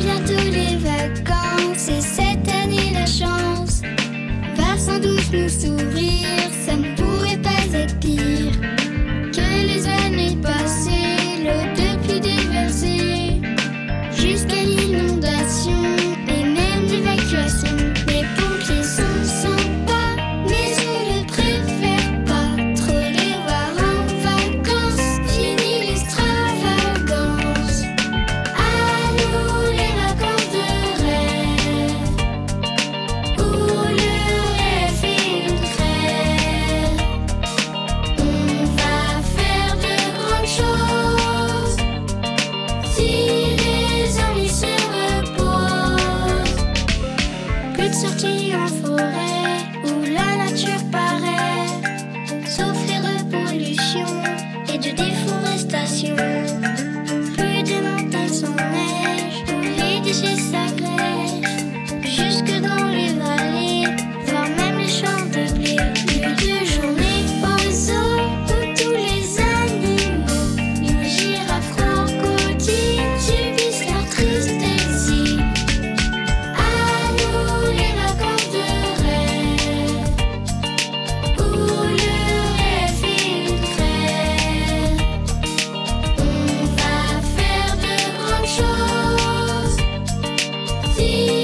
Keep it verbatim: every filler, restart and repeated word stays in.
bientôt les vacances et cette année la chance va sans doute nous sourire. Ça ne pourrait pas être pire que les années passées, l'eau depuis déversée jusqu'à l'inondation et même l'évacuation. Les pompiers sont sympas, mais on ne préfère pas trop les voir en vacances. Fini l'extravagance. À nous les vacances de rêve, où le rêve est une trêve. On va faire de grandes choses si les ennuis se reposent. Plus de sorties en forêt où la nature paraît souffrir de pollution et de déforestation. Plus de montagnes sans neige où les déchets s'agrègent jusque dans les vallées, voire même les champs de blé. Plus de journées au zoo où tous les animaux, les girafes, crocodiles, subissent leur triste exil. À nous les vacances de rêve, où le rêve est une trêve. On va faire de grandes choses si